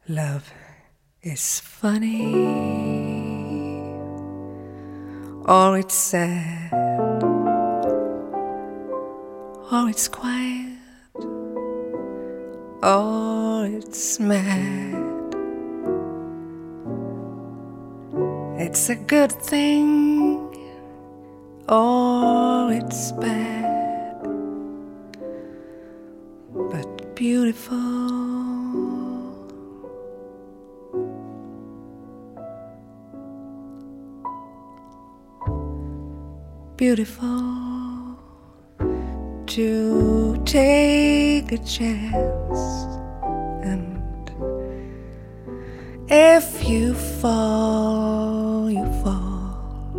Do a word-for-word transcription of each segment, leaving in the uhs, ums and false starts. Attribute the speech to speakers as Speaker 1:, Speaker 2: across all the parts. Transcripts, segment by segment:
Speaker 1: Love is funny, or it's sad, or it's quiet, or it's mad. It's a good thing, or it's bad, but beautiful. Beautiful to take a chance, and if you fall, you fall.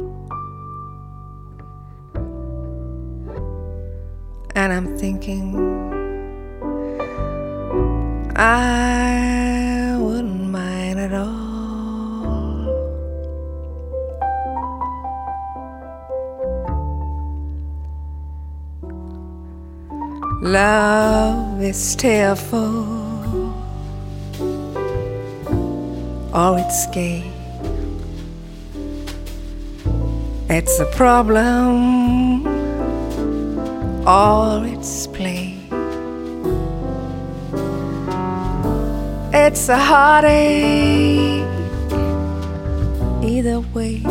Speaker 1: And I'm thinking I wouldn't mind at all. Love is tearful, or it's gay. It's a problem, or it's play. It's a heartache, either way.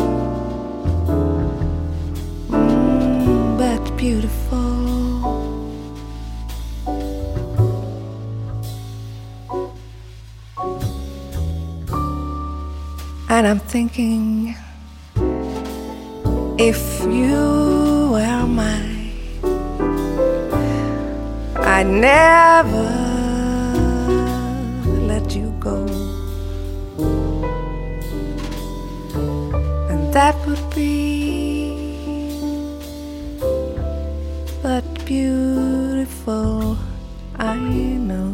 Speaker 1: Mm, but beautiful. And I'm thinking, if you were mine, I'd never let you go. And that would be but beautiful, I know.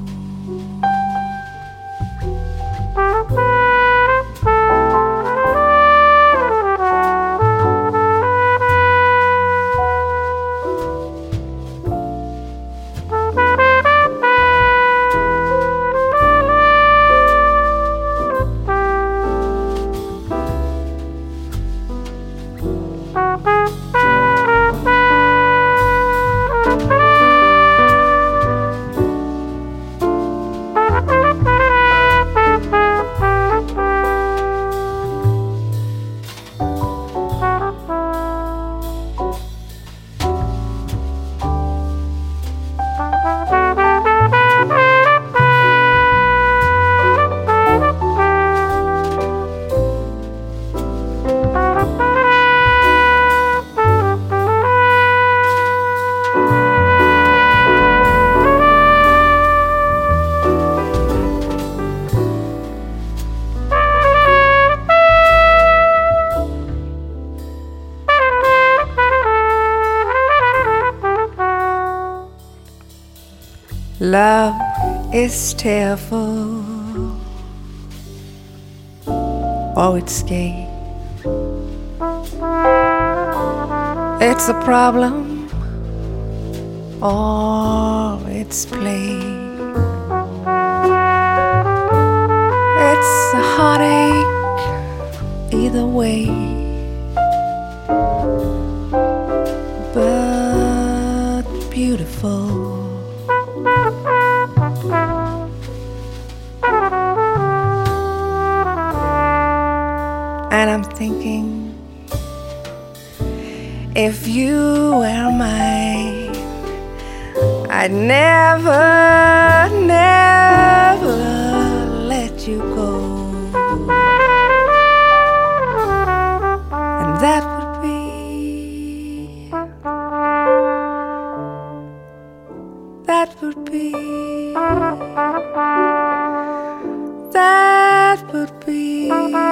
Speaker 1: Love is tearful, or it's gay. It's a problem, or it's play. It's a heartache, either way. But beautiful. And I'm thinking, if you were mine, I'd never, never let you go. And that would be, that would be, that would be